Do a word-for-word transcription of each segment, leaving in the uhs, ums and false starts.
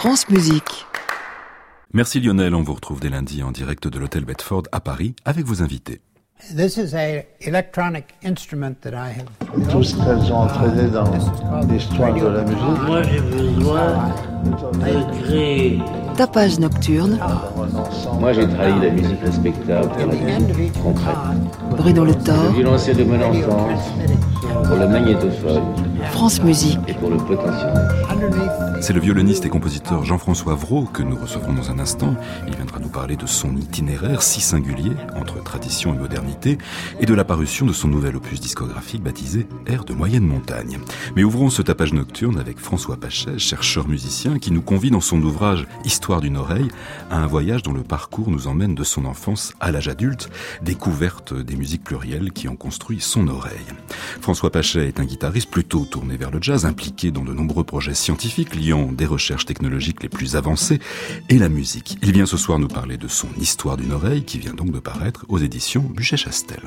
France Musique. Merci Lionel, on vous retrouve dès lundi en direct de l'hôtel Bedford à Paris avec vos invités. This is a electronic instrument that I have. Tout ce qu'elles ont entraîné dans l'histoire de la musique. Moi, j'ai besoin de créer. Tapage nocturne. Moi, j'ai trahi la musique respectable pour la musique concrète. Bruno Le Le Thor. violoncelle de mon enfance pour le magnétophone France Musique. et pour le potentiel. C'est le violoniste et compositeur Jean-François Vrault que nous recevrons dans un instant. Il viendra nous parler de son itinéraire si singulier entre tradition et modernité et de la parution de son nouvel opus discographique baptisé Air de moyenne montagne. Mais ouvrons ce tapage nocturne avec François Pachet, chercheur musicien qui nous convie dans son ouvrage Histoire d'une oreille à un voyage dont le parcours nous emmène de son enfance à l'âge adulte, découverte des musiques plurielles qui ont construit son oreille. François Pachet est un guitariste plutôt tourné vers le jazz, impliqué dans de nombreux projets scientifiques liant des recherches technologiques les plus avancées et la musique. Il vient ce soir nous parler de son Histoire d'une oreille qui vient donc de paraître aux éditions Buchet-Chastel.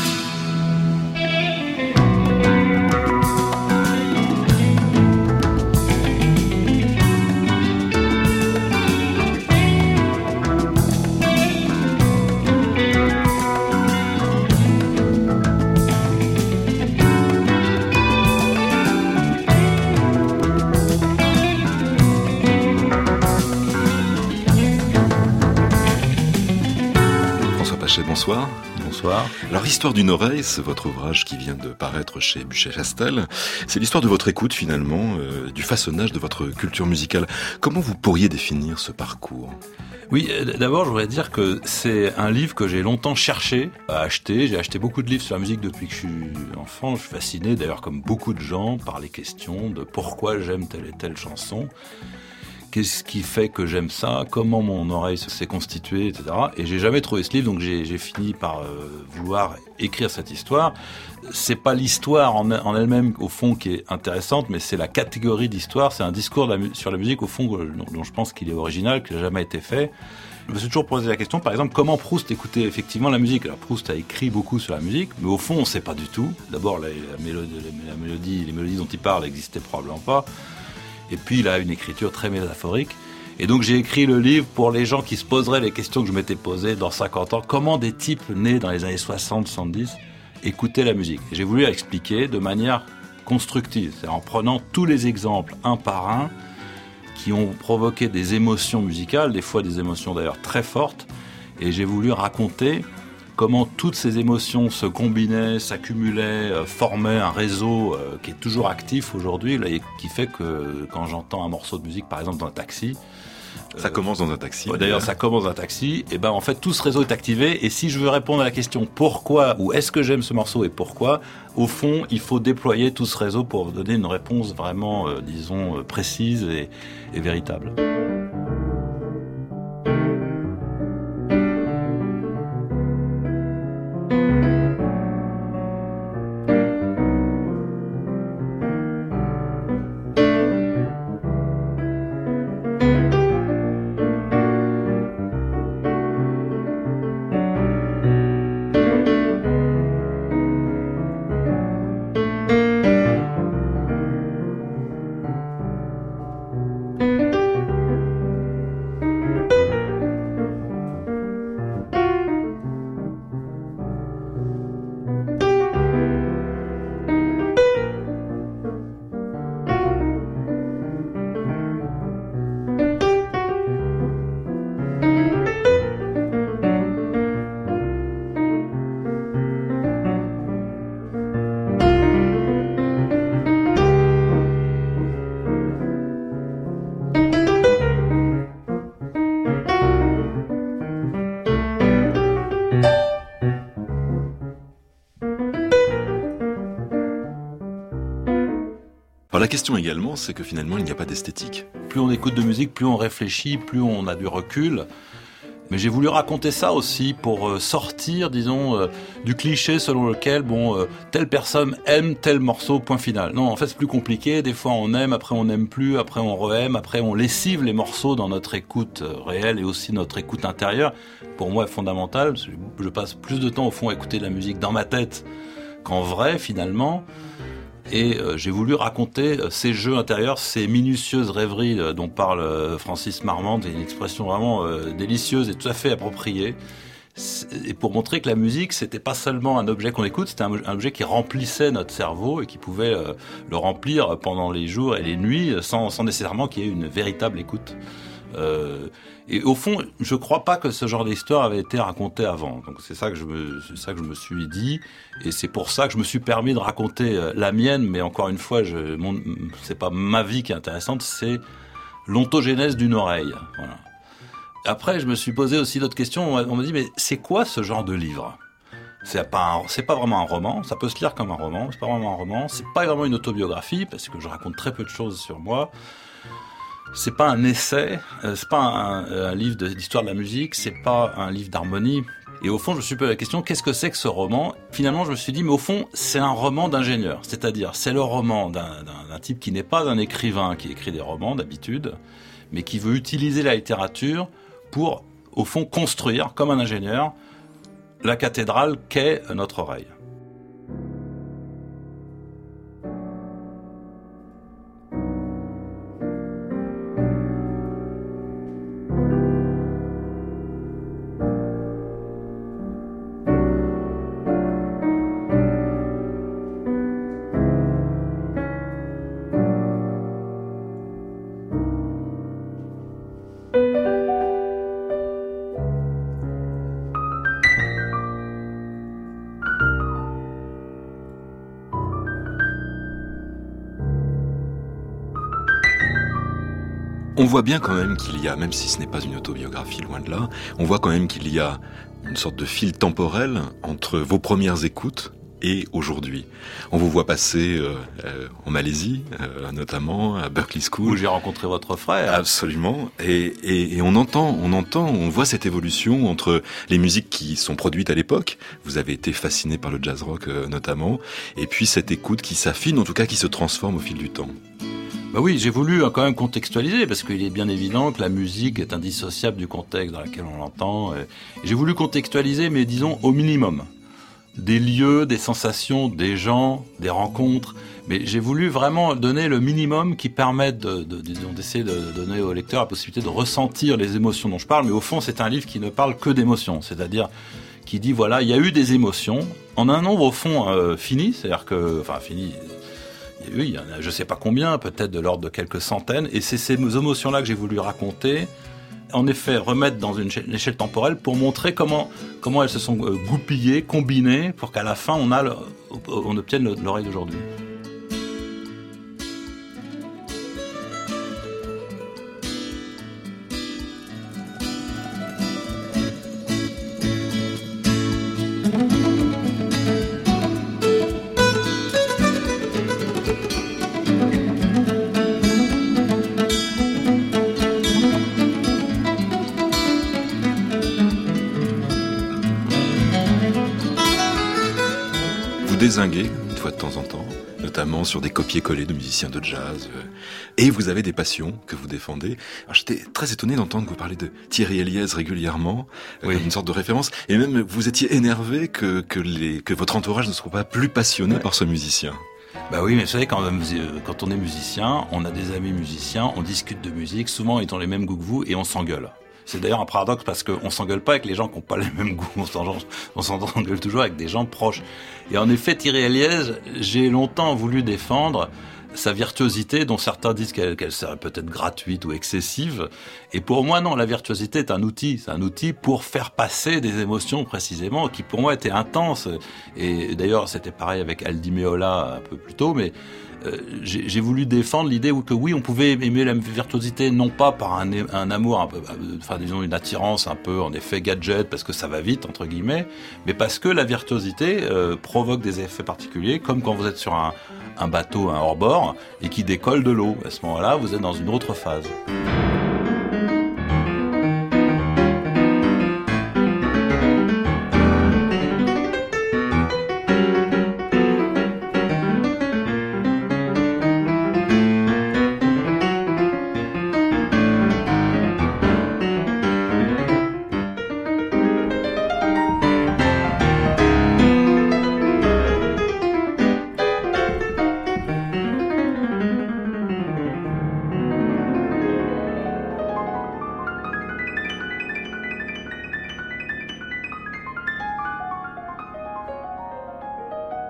Bonsoir. Bonsoir. Alors, Histoire d'une oreille, c'est votre ouvrage qui vient de paraître chez Buchet-Chastel. C'est l'histoire de votre écoute, finalement, euh, du façonnage de votre culture musicale. Comment vous pourriez définir ce parcours ? Oui, d'abord, je voudrais dire que c'est un livre que j'ai longtemps cherché à acheter. J'ai acheté beaucoup de livres sur la musique depuis que je suis enfant. Je suis fasciné, d'ailleurs, comme beaucoup de gens, par les questions de pourquoi j'aime telle et telle chanson. Qu'est-ce qui fait que j'aime ça? Comment mon oreille s'est constituée, et cetera. Et j'ai jamais trouvé ce livre, donc j'ai, j'ai fini par euh, vouloir écrire cette histoire. C'est pas l'histoire en, en elle-même, au fond, qui est intéressante, mais c'est la catégorie d'histoire. C'est un discours de la, sur la musique, au fond, dont, dont je pense qu'il est original, qu'il n'a jamais été fait. Je me suis toujours posé la question, par exemple, comment Proust écoutait effectivement la musique. Alors Proust a écrit beaucoup sur la musique, mais au fond, on ne sait pas du tout. D'abord, la, la, mélodie, la mélodie, les mélodies dont il parle n'existaient probablement pas. Et puis, il a une écriture très métaphorique. Et donc, j'ai écrit le livre pour les gens qui se poseraient les questions que je m'étais posées dans cinquante ans. Comment des types nés dans les années soixante soixante-dix écoutaient la musique? Et j'ai voulu expliquer de manière constructive, c'est-à-dire en prenant tous les exemples un par un qui ont provoqué des émotions musicales, des fois des émotions d'ailleurs très fortes. Et j'ai voulu raconter comment toutes ces émotions se combinaient, s'accumulaient, euh, formaient un réseau euh, qui est toujours actif aujourd'hui, là, et qui fait que quand j'entends un morceau de musique, par exemple dans un taxi... Ça euh, commence dans un taxi. Ouais, d'ailleurs, ça commence dans un taxi, et ben en fait, tout ce réseau est activé, et si je veux répondre à la question pourquoi, ou est-ce que j'aime ce morceau et pourquoi, au fond, il faut déployer tout ce réseau pour donner une réponse vraiment, euh, disons, euh, précise et, et véritable. Alors la question également, c'est que finalement, il n'y a pas d'esthétique. Plus on écoute de musique, plus on réfléchit, plus on a du recul. Mais j'ai voulu raconter ça aussi pour sortir, disons, euh, du cliché selon lequel, bon, euh, telle personne aime tel morceau, point final. Non, en fait, c'est plus compliqué. Des fois, on aime, après on n'aime plus, après on re-aime, après on lessive les morceaux dans notre écoute réelle et aussi notre écoute intérieure. Pour moi, est fondamental. Je passe plus de temps, au fond, à écouter de la musique dans ma tête qu'en vrai, finalement. Et euh, j'ai voulu raconter euh, ces jeux intérieurs, ces minutieuses rêveries euh, dont parle euh, Francis Marmande, c'est une expression vraiment euh, délicieuse et tout à fait appropriée. Et pour montrer que la musique, c'était pas seulement un objet qu'on écoute, c'était un, un objet qui remplissait notre cerveau et qui pouvait euh, le remplir pendant les jours et les nuits sans, sans nécessairement qu'il y ait une véritable écoute. Euh, et au fond, je crois pas que ce genre d'histoire avait été raconté avant. Donc c'est ça que je me, c'est ça que je me suis dit, et c'est pour ça que je me suis permis de raconter la mienne. Mais encore une fois, je, mon, c'est pas ma vie qui est intéressante, c'est l'ontogénèse d'une oreille. Voilà. Après, je me suis posé aussi d'autres questions. On m'a dit, mais c'est quoi ce genre de livre ? C'est pas, un, c'est pas vraiment un roman. Ça peut se lire comme un roman. C'est pas vraiment un roman. C'est pas vraiment une autobiographie parce que je raconte très peu de choses sur moi. C'est pas un essai. Euh, c'est pas un, un livre de, d'histoire de la musique. C'est pas un livre d'harmonie. Et au fond, je me suis posé la question, qu'est-ce que c'est que ce roman ? Finalement, je me suis dit, mais au fond, c'est un roman d'ingénieur. C'est-à-dire, c'est le roman d'un, d'un, d'un type qui n'est pas un écrivain qui écrit des romans d'habitude, mais qui veut utiliser la littérature pour, au fond, construire, comme un ingénieur, la cathédrale qu'est notre oreille. On voit bien quand même qu'il y a, même si ce n'est pas une autobiographie, loin de là, on voit quand même qu'il y a une sorte de fil temporel entre vos premières écoutes et aujourd'hui. On vous voit passer euh, euh, en Malaisie, euh, notamment à Berklee School, où j'ai rencontré votre frère. Absolument. Et, et, et on entend, on entend, on voit cette évolution entre les musiques qui sont produites à l'époque. Vous avez été fasciné par le jazz rock euh, notamment, et puis cette écoute qui s'affine, en tout cas qui se transforme au fil du temps. Bah oui, j'ai voulu quand même contextualiser, parce qu'il est bien évident que la musique est indissociable du contexte dans lequel on l'entend. Et j'ai voulu contextualiser, mais disons au minimum. Des lieux, des sensations, des gens, des rencontres. Mais j'ai voulu vraiment donner le minimum qui permette de, de, disons, d'essayer de donner au lecteur la possibilité de ressentir les émotions dont je parle. Mais au fond, c'est un livre qui ne parle que d'émotions. C'est-à-dire qui dit, voilà, il y a eu des émotions en un nombre au fond euh, fini. C'est-à-dire que, enfin, fini... Oui, il y en a, je sais pas combien, peut-être de l'ordre de quelques centaines, et c'est ces émotions-là que j'ai voulu raconter, en effet remettre dans une échelle temporelle pour montrer comment comment elles se sont goupillées, combinées, pour qu'à la fin on a le, on obtienne l'oreille d'aujourd'hui. Dézinguer, une fois de temps en temps, notamment sur des copier-coller de musiciens de jazz. Et vous avez des passions que vous défendez. Alors, j'étais très étonné d'entendre que vous parlez de Thierry Héliez régulièrement, oui. Comme une sorte de référence. Et même, vous étiez énervé que, que, les, que votre entourage ne soit pas plus passionné ouais. par ce musicien. Bah oui, mais vous savez, quand, quand on est musicien, on a des amis musiciens, on discute de musique, souvent ils ont les mêmes goûts que vous et on s'engueule. C'est d'ailleurs un paradoxe parce qu'on s'engueule pas avec les gens qui n'ont pas les mêmes goûts, on s'engueule, on s'engueule toujours avec des gens proches. Et en effet, Thierry Héliez, j'ai longtemps voulu défendre sa virtuosité, dont certains disent qu'elle, qu'elle serait peut-être gratuite ou excessive. Et pour moi, non, la virtuosité est un outil. C'est un outil pour faire passer des émotions précisément, qui pour moi étaient intenses. Et d'ailleurs, c'était pareil avec Aldi Meola un peu plus tôt, mais Euh, j'ai, j'ai voulu défendre l'idée où que oui, on pouvait aimer la virtuosité non pas par un, un amour un peu, enfin disons une attirance un peu en effet gadget parce que ça va vite entre guillemets, mais parce que la virtuosité euh, provoque des effets particuliers, comme quand vous êtes sur un, un bateau, un hors-bord et qui décolle de l'eau. À ce moment-là, vous êtes dans une autre phase.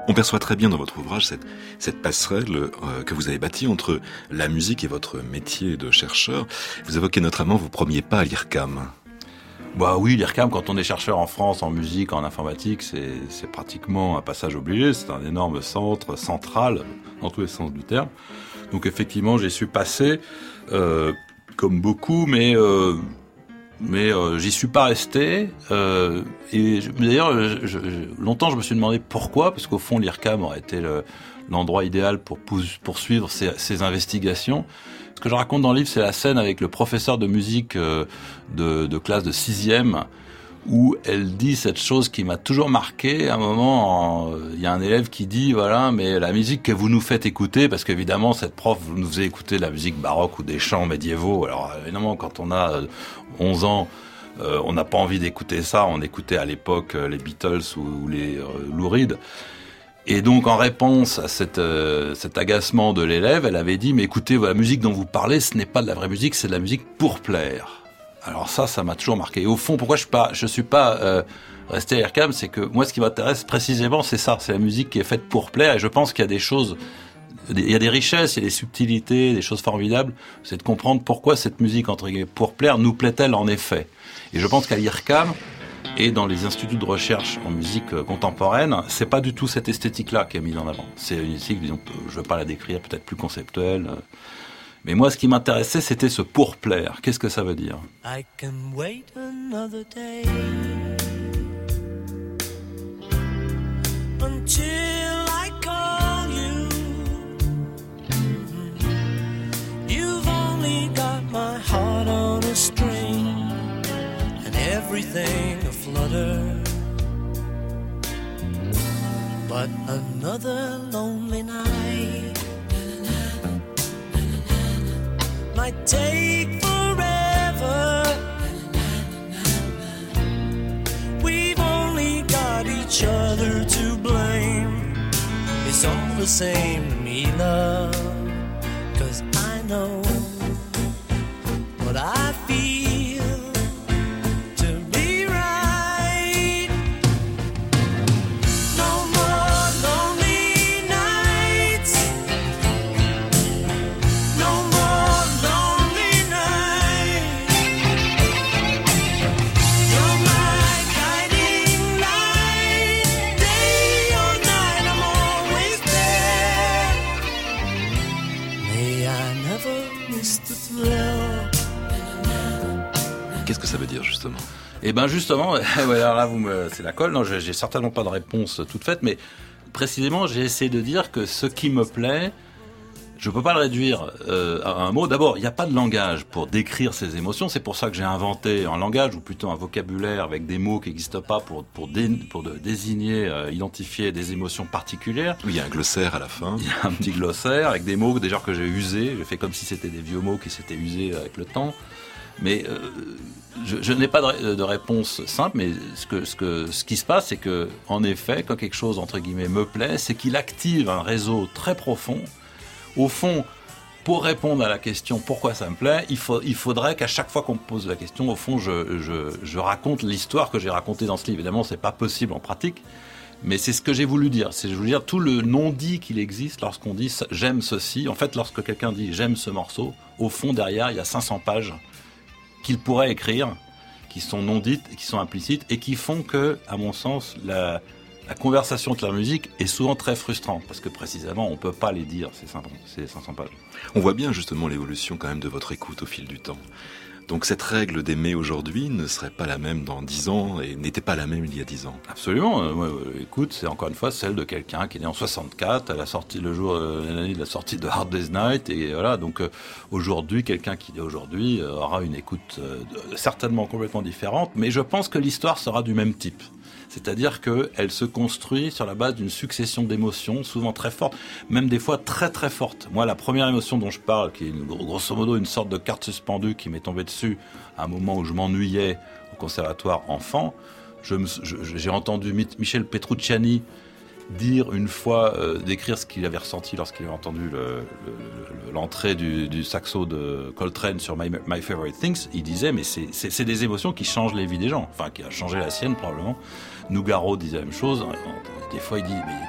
On perçoit très bien dans votre ouvrage cette, cette passerelle euh, que vous avez bâtie entre la musique et votre métier de chercheur. Vous évoquez notamment vos premiers pas à l'I R C A M. Bah oui, l'I R C A M, quand on est chercheur en France, en musique, en informatique, c'est, c'est pratiquement un passage obligé. C'est un énorme centre, central, dans tous les sens du terme. Donc effectivement, j'y suis passé, euh, comme beaucoup, mais... Euh, Mais euh, j'y suis pas resté. Euh, et je, d'ailleurs, je, je, longtemps, je me suis demandé pourquoi, parce qu'au fond, l'I R C A M aurait été le, l'endroit idéal pour poursuivre ces, ces investigations. Ce que je raconte dans le livre, c'est la scène avec le professeur de musique euh, de, de classe de sixième, où elle dit cette chose qui m'a toujours marqué. À un moment, il y a un élève qui dit, voilà, mais la musique que vous nous faites écouter, parce qu'évidemment, cette prof nous faisait écouter de la musique baroque ou des chants médiévaux. Alors, évidemment, quand on a onze ans, euh, on n'a pas envie d'écouter ça. On écoutait à l'époque les Beatles ou, ou les euh, Lou Reed. Et donc, en réponse à cette, euh, cet agacement de l'élève, elle avait dit, mais écoutez, la musique dont vous parlez, ce n'est pas de la vraie musique, c'est de la musique pour plaire. Alors ça, ça m'a toujours marqué. Et au fond, pourquoi je suis pas, je suis pas euh, resté à l'I R C A M, c'est que moi, ce qui m'intéresse précisément, c'est ça, c'est la musique qui est faite pour plaire. Et je pense qu'il y a des choses, il y a des richesses, il y a des subtilités, des choses formidables. C'est de comprendre pourquoi cette musique entre guillemets pour plaire nous plaît-elle en effet. Et je pense qu'à l'I R C A M et dans les instituts de recherche en musique contemporaine, c'est pas du tout cette esthétique-là qui est mise en avant. C'est une esthétique, disons, je veux pas la décrire, peut-être plus conceptuelle. Mais moi, ce qui m'intéressait, c'était ce pour-plaire. Qu'est-ce que ça veut dire ? I can wait another day until I call you. You've only got my heart on a string and everything aflutter. But another lonely night might take forever. We've only got each other to blame. It's all the same to me, love, 'cause I know what I feel to be right. No more lonely nights. No more lonely nights. You're my guiding light. Day or night, I'm always there. May I never miss the thrill. Qu'est-ce que ça veut dire, justement ? Eh ben justement, ouais, alors là, vous me, c'est la colle. Non, j'ai, j'ai certainement pas de réponse toute faite, mais précisément, j'ai essayé de dire que ce qui me plaît, je peux pas le réduire euh, à un mot. D'abord, il n'y a pas de langage pour décrire ces émotions. C'est pour ça que j'ai inventé un langage, ou plutôt un vocabulaire avec des mots qui n'existent pas pour pour, dé, pour de, désigner, euh, identifier des émotions particulières. Oui, il y a un glossaire à la fin. Il y a un petit glossaire avec des mots déjà que j'ai usés. J'ai fait comme si c'était des vieux mots qui s'étaient usés avec le temps. Mais euh, je, je n'ai pas de, de réponse simple, mais ce, que, ce, que, ce qui se passe, c'est que, en effet, quand quelque chose, entre guillemets, me plaît, c'est qu'il active un réseau très profond. Au fond, pour répondre à la question pourquoi ça me plaît, il, faut, il faudrait qu'à chaque fois qu'on me pose la question, au fond, je, je, je raconte l'histoire que j'ai racontée dans ce livre. Évidemment, c'est pas possible en pratique, mais c'est ce que j'ai voulu dire. C'est, je veux dire, tout le non-dit qu'il existe lorsqu'on dit « j'aime ceci ». En fait, lorsque quelqu'un dit « j'aime ce morceau », au fond, derrière, il y a cinq cents pages qu'il pourrait écrire, qui sont non dites, qui sont implicites, et qui font que, à mon sens, la, la conversation de la musique est souvent très frustrante, parce que précisément, on ne peut pas les dire, ces cinq cents pages. On voit bien justement l'évolution quand même de votre écoute au fil du temps. Donc cette règle d'aimer aujourd'hui ne serait pas la même dans dix ans et n'était pas la même il y a dix ans. Absolument. Euh, ouais, écoute, c'est encore une fois celle de quelqu'un qui est né en soixante-quatre, à la sortie, le jour, euh, l'année de la sortie de Hard Day's Night, et voilà. Donc euh, aujourd'hui, quelqu'un qui est aujourd'hui euh, aura une écoute euh, certainement complètement différente, mais je pense que l'histoire sera du même type. C'est-à-dire qu'elle se construit sur la base d'une succession d'émotions, souvent très fortes, même des fois très très fortes. Moi, la première émotion dont je parle, qui est une, grosso modo une sorte de carte suspendue qui m'est tombée dessus à un moment où je m'ennuyais au conservatoire enfant, je me, je, j'ai entendu Michel Petrucciani dire une fois, euh, décrire ce qu'il avait ressenti lorsqu'il avait entendu le, le, l'entrée du, du saxo de Coltrane sur My, My Favorite Things. Il disait, mais c'est, c'est, c'est des émotions qui changent les vies des gens, enfin qui a changé la sienne probablement. Nougaro disait la même chose. Des fois, il dit, mais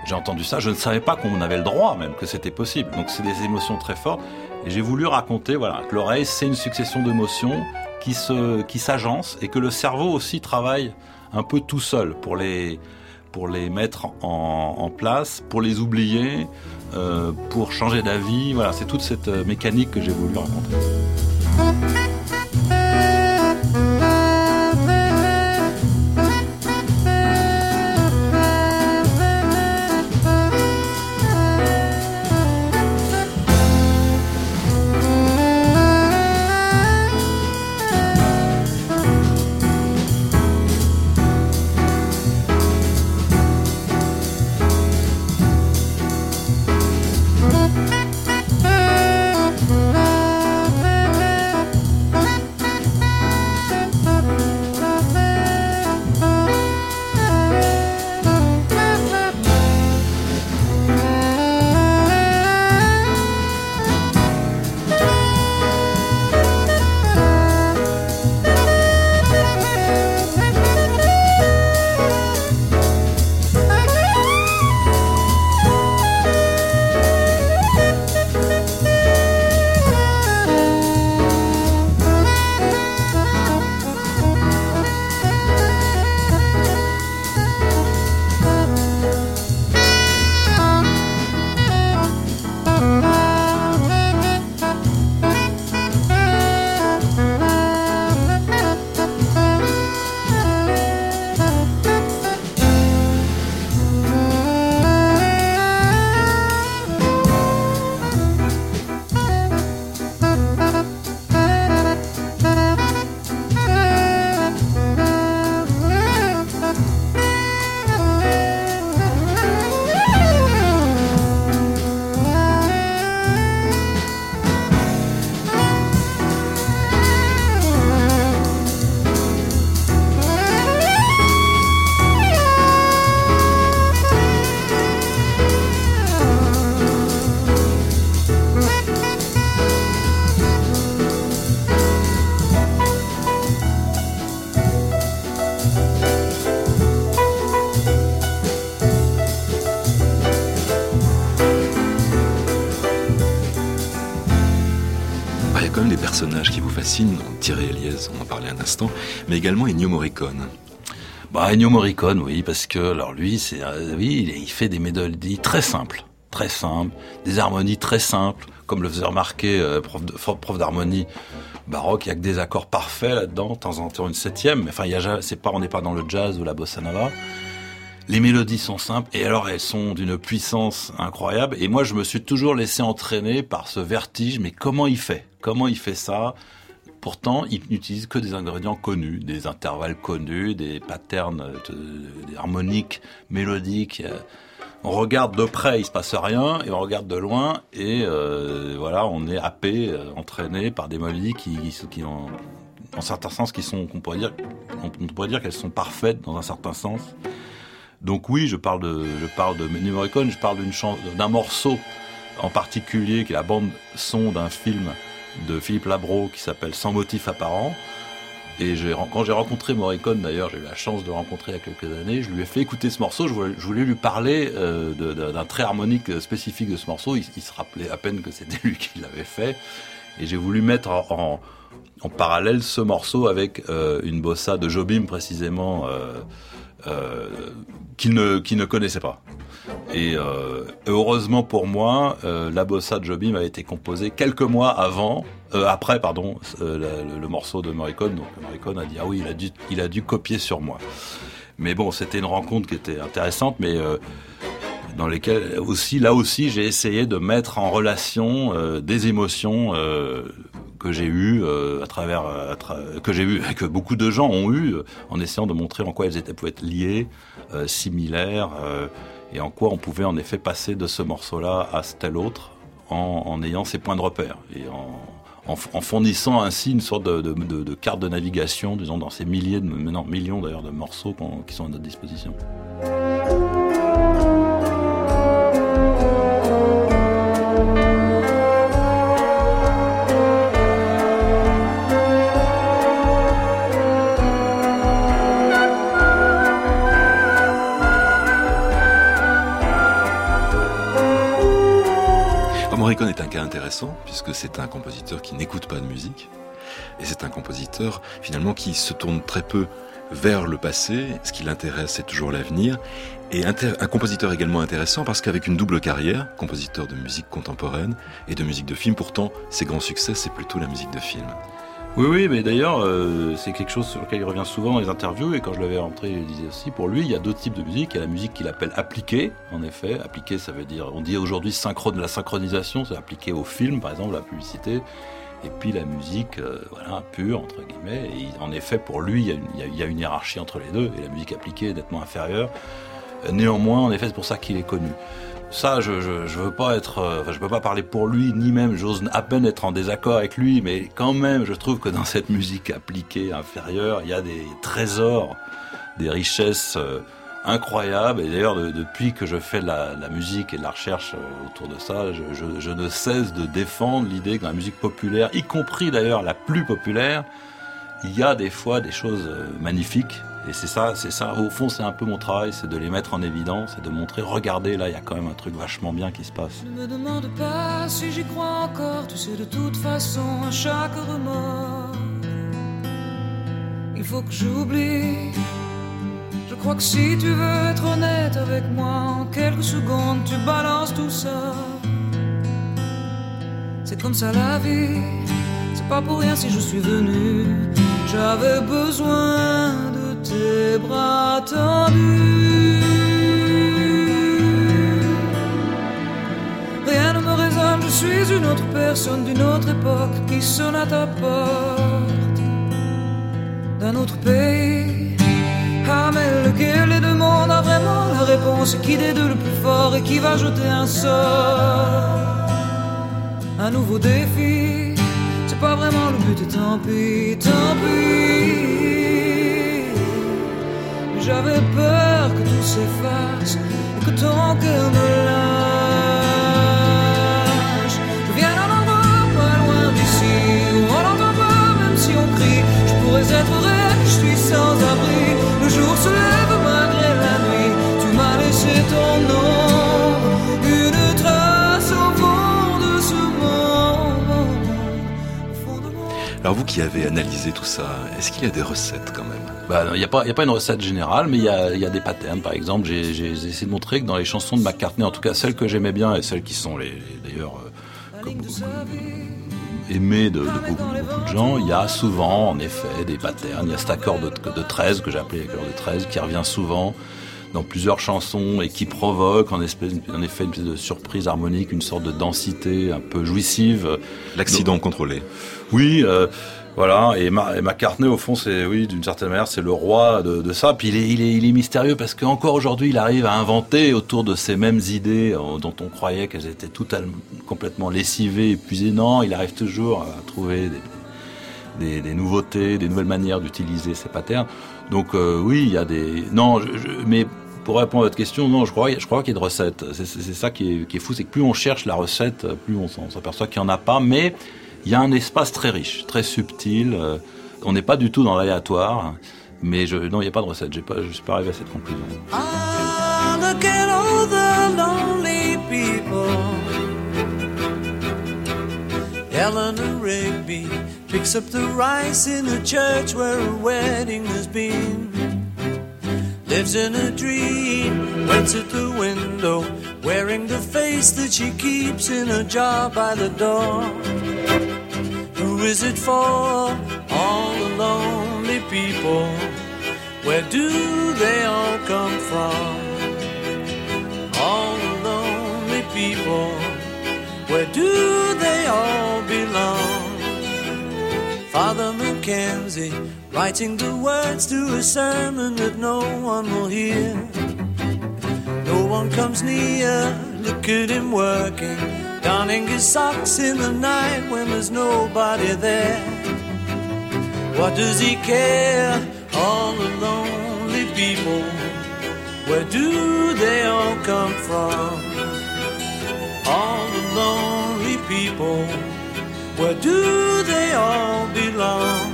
J'ai entendu ça, je ne savais pas qu'on avait le droit même, que c'était possible. Donc c'est des émotions très fortes. Et j'ai voulu raconter, voilà, que l'oreille, c'est une succession d'émotions qui se, qui s'agencent et que le cerveau aussi travaille un peu tout seul pour les, pour les mettre en, en place, pour les oublier, euh, pour changer d'avis. Voilà, c'est toute cette mécanique que j'ai voulu raconter. Morricone, les personnages qui vous fascinent, Thierry Héliès, on en parlait un instant, mais également Ennio Morricone. Bah, Ennio Morricone, oui, parce que, alors lui, c'est, euh, oui, il fait des mélodies très simples, très simples, des harmonies très simples, comme le faisait remarquer euh, prof, de, prof d'harmonie baroque, il y a que des accords parfaits là-dedans, de temps en temps une septième, mais enfin, il y a, c'est pas, on n'est pas dans le jazz ou la bossa nova. Les mélodies sont simples, et alors elles sont d'une puissance incroyable, et moi je me suis toujours laissé entraîner par ce vertige, mais comment il fait ? Comment il fait ça ? Pourtant, il n'utilise que des ingrédients connus, des intervalles connus, des patterns, de, des harmoniques, mélodiques. On regarde de près, il se passe rien, et on regarde de loin, et euh, voilà, on est happé, euh, entraîné par des mélodies qui, qui ont, en certains sens, qui sont, qu'on pourrait dire, on pourrait dire qu'elles sont parfaites dans un certain sens. Donc oui, je parle de, je parle de Ennio Morricone, je parle d'une chan- d'un morceau en particulier qui est la bande son d'un film de Philippe Labro qui s'appelle Sans motif apparent. Et j'ai, quand j'ai rencontré Morricone, d'ailleurs, j'ai eu la chance de le rencontrer il y a quelques années, je lui ai fait écouter ce morceau, je voulais, je voulais lui parler euh, de, de, d'un trait harmonique spécifique de ce morceau, il, il se rappelait à peine que c'était lui qui l'avait fait, et j'ai voulu mettre en, en, en parallèle ce morceau avec euh, une bossa de Jobim précisément, euh, euh, qu'il ne, qu'il ne connaissait pas. Et euh, heureusement pour moi, euh, la bossa de Jobim a été composée quelques mois avant, euh, après pardon, euh, le, le morceau de Morricone. Donc Morricone a dit ah oui, il a dû, il a dû copier sur moi. Mais bon, c'était une rencontre qui était intéressante, mais euh, dans lesquelles aussi, là aussi, j'ai essayé de mettre en relation euh, des émotions euh, que j'ai eues euh, à travers, à tra- que j'ai eu, que beaucoup de gens ont eues, euh, en essayant de montrer en quoi elles étaient pouvaient être liées, euh, similaires. Euh, et en quoi on pouvait en effet passer de ce morceau-là à tel autre en, en ayant ces points de repère et en, en, en fournissant ainsi une sorte de, de, de, de carte de navigation, disons, dans ces milliers, de, non, millions d'ailleurs de morceaux qui sont à notre disposition. intéressant, puisque c'est un compositeur qui n'écoute pas de musique, et c'est un compositeur finalement qui se tourne très peu vers le passé. Ce qui l'intéresse, c'est toujours l'avenir, et inter- un compositeur également intéressant parce qu'avec une double carrière, compositeur de musique contemporaine et de musique de film, pourtant ses grands succès, c'est plutôt la musique de film. Oui, oui, mais d'ailleurs, euh, c'est quelque chose sur lequel il revient souvent dans les interviews, et quand je l'avais rentré, il disait aussi, pour lui, il y a deux types de musique. Il y a la musique qu'il appelle appliquée, en effet. Appliquée, ça veut dire, on dit aujourd'hui synchrone, la synchronisation, c'est appliqué au film, par exemple, la publicité. Et puis la musique, euh, voilà, pure, entre guillemets. Et il, en effet, pour lui, il y, a une, il, y a, il y a une hiérarchie entre les deux, et la musique appliquée est nettement inférieure. Euh, néanmoins, en effet, c'est pour ça qu'il est connu. Ça, je, je, je veux pas être, euh, enfin, je peux pas parler pour lui, ni même, j'ose à peine être en désaccord avec lui, mais quand même, je trouve que dans cette musique appliquée, inférieure, il y a des trésors, des richesses euh, incroyables. Et d'ailleurs, de, depuis que je fais de la, la musique et de la recherche euh, autour de ça, je, je, je ne cesse de défendre l'idée que dans la musique populaire, y compris d'ailleurs la plus populaire, il y a des fois des choses euh, magnifiques. Et c'est ça, c'est ça. Au fond, c'est un peu mon travail, c'est de les mettre en évidence et de montrer, regardez, là, il y a quand même un truc vachement bien qui se passe. Ne me demande pas si j'y crois encore, tu sais de toute façon à chaque remords. Il faut que j'oublie. Je crois que si tu veux être honnête avec moi, en quelques secondes tu balances tout ça. C'est comme ça la vie, c'est pas pour rien si je suis venu. J'avais besoin de tes bras tendus. Rien ne me résonne, je suis une autre personne d'une autre époque qui sonne à ta porte, d'un autre pays. Ah mais lequel des deux mondes a vraiment la réponse? Qui des deux le plus fort et qui va jeter un sort? Un nouveau défi, c'est pas vraiment le but et tant pis, tant pis. J'avais peur que tout s'efface et que ton cœur me lâche. Je viens d'un endroit pas loin d'ici où on n'entend pas même si on crie. Je pourrais être vrai, je suis sans abri. Le jour se lève malgré la nuit. Tu m'as laissé ton nom, une trace au fond de ce monde. Au fond de mon... Alors vous qui avez analysé tout ça, est-ce qu'il y a des recettes quand même? Bah, il n'y a pas, il y a pas une recette générale, mais il y a, il y a des patterns. Par exemple, j'ai, j'ai essayé de montrer que dans les chansons de McCartney, en tout cas celles que j'aimais bien et celles qui sont les, les d'ailleurs euh, comme, euh, aimées de, de beaucoup, beaucoup de gens, il y a souvent, en effet, des patterns. Il y a cet accord de, de treize que j'ai appelé l'accord de treize, qui revient souvent dans plusieurs chansons et qui provoque en, espèce, en effet une espèce de surprise harmonique, une sorte de densité un peu jouissive. L'accident Donc, contrôlé. Oui. Euh, Voilà, et, Ma- et McCartney, au fond, c'est, oui, d'une certaine manière, c'est le roi de, de ça. Puis il est, il est, il est mystérieux parce qu'encore aujourd'hui, il arrive à inventer autour de ces mêmes idées euh, dont on croyait qu'elles étaient totalement, complètement lessivées, épuisées. Non, il arrive toujours à trouver des, des, des nouveautés, des nouvelles manières d'utiliser ces patterns. Donc euh, oui, il y a des... Non, je, je, mais pour répondre à votre question, non, je crois, je crois qu'il y a de recettes. C'est, c'est, c'est ça qui est, qui est fou, c'est que plus on cherche la recette, plus on, on s'aperçoit qu'il n'y en a pas, mais... Il y a un espace très riche, très subtil. Euh, on n'est pas du tout dans l'aléatoire, mais je, non, il n'y a pas de recette. J'ai pas, je suis pas arrivé à cette conclusion. Ah, look at all the lonely people. Eleanor Rigby picks up the rice in the church where a wedding has been. Lives in a dream, waits at the window, wearing the face that she keeps in a jar by the door. Who is it for? All the lonely people. Where do they all come from? All the lonely people. Where do they all belong? Father Mackenzie, writing the words to a sermon that no one will hear. No one comes near, look at him working, donning his socks in the night when there's nobody there. What does he care? All the lonely people, where do they all come from? All the lonely people, where do they all belong?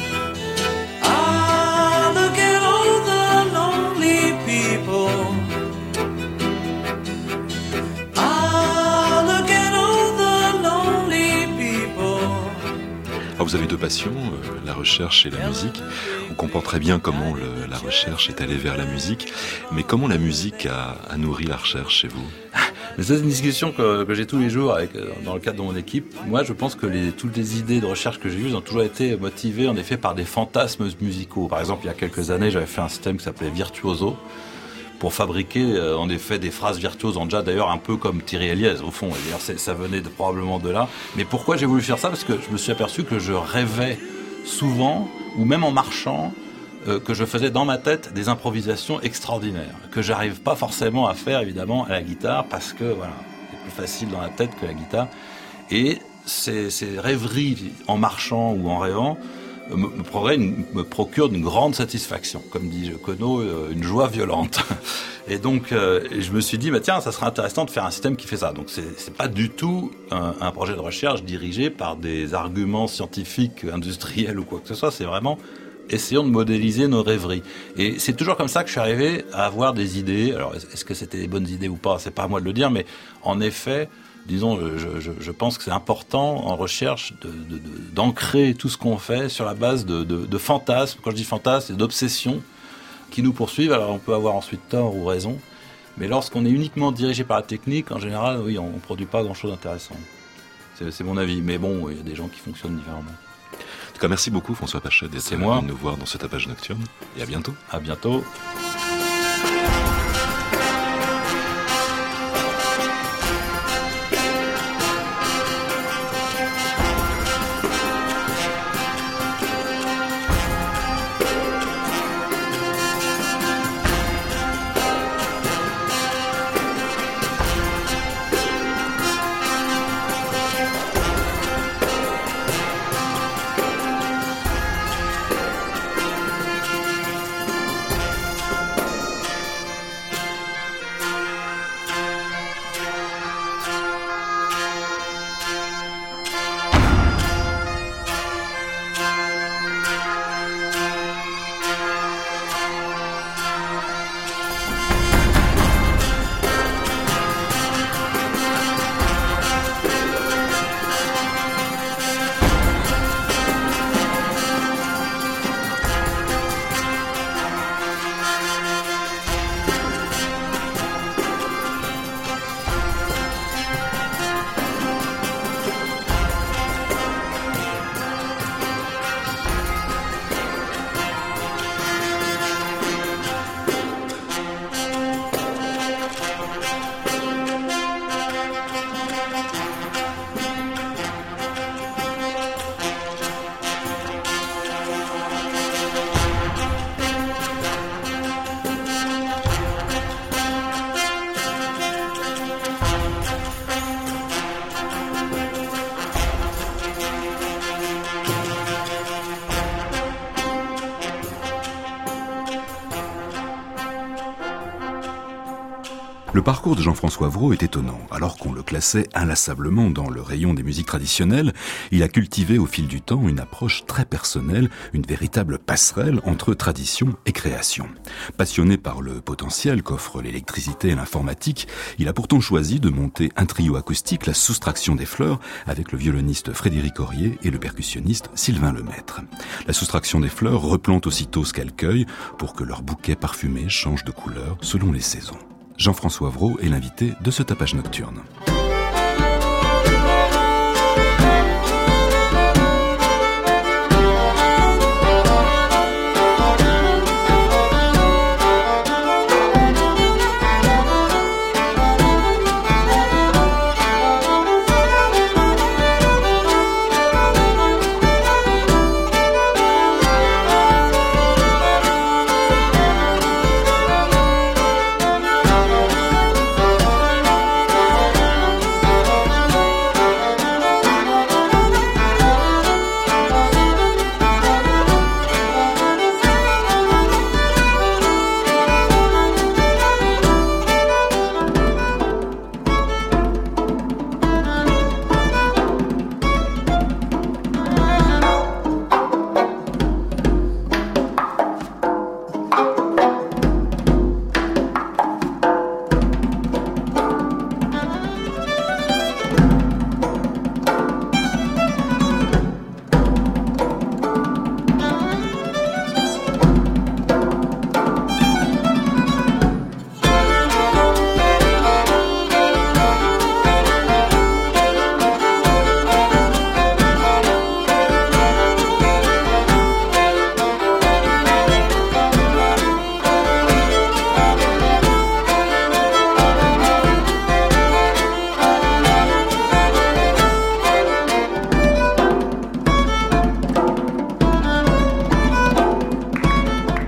Ah, look at all the lonely people. Ah, look at all the lonely Alors vous avez deux passions, euh, la recherche et la musique. On comprend très bien comment le, la recherche est allée vers la musique, mais comment la musique a, a nourri la recherche chez vous? Mais ça, c'est une discussion que, que j'ai tous les jours avec, dans le cadre de mon équipe. Moi, je pense que les, toutes les idées de recherche que j'ai eues ont toujours été motivées, en effet, par des fantasmes musicaux. Par exemple, il y a quelques années, j'avais fait un système qui s'appelait Virtuoso, pour fabriquer, euh, en effet, des phrases virtuoses en jazz, d'ailleurs, un peu comme Thierry Eliès, au fond. Et d'ailleurs, c'est, ça venait de, probablement de là. Mais pourquoi j'ai voulu faire ça? Parce que je me suis aperçu que je rêvais souvent, ou même en marchant, euh, que je faisais dans ma tête des improvisations extraordinaires, que j'arrive pas forcément à faire, évidemment, à la guitare, parce que, voilà, c'est plus facile dans la tête que la guitare. Et ces, ces rêveries en marchant ou en rêvant, Me, me, une, me procure une grande satisfaction, comme dit Queneau, une joie violente. Et donc, euh, je me suis dit, bah tiens, ça serait intéressant de faire un système qui fait ça. Donc, c'est, c'est pas du tout un, un projet de recherche dirigé par des arguments scientifiques, industriels ou quoi que ce soit. C'est vraiment essayons de modéliser nos rêveries. Et c'est toujours comme ça que je suis arrivé à avoir des idées. Alors, est-ce que c'était des bonnes idées ou pas? C'est pas à moi de le dire, mais en effet, disons, je, je, je pense que c'est important en recherche de, de, de, d'ancrer tout ce qu'on fait sur la base de, de, de fantasmes. Quand je dis fantasmes, c'est d'obsessions qui nous poursuivent. Alors on peut avoir ensuite tort ou raison, mais lorsqu'on est uniquement dirigé par la technique, en général, oui, on ne produit pas grand-chose d'intéressant. C'est, c'est mon avis, mais bon, il y a des gens qui fonctionnent différemment. En tout cas, merci beaucoup François Pachet d'être venu nous voir dans ce tapage nocturne, et à bientôt. À bientôt. Le parcours de Jean-François Vrault est étonnant. Alors qu'on le classait inlassablement dans le rayon des musiques traditionnelles, il a cultivé au fil du temps une approche très personnelle, une véritable passerelle entre tradition et création. Passionné par le potentiel qu'offrent l'électricité et l'informatique, il a pourtant choisi de monter un trio acoustique, la Soustraction des fleurs, avec le violoniste Frédéric Aurier et le percussionniste Sylvain Lemaître. La Soustraction des fleurs replante aussitôt ce qu'elle cueille pour que leur bouquet parfumé change de couleur selon les saisons. Jean-François Vrault est l'invité de ce tapage nocturne. Thank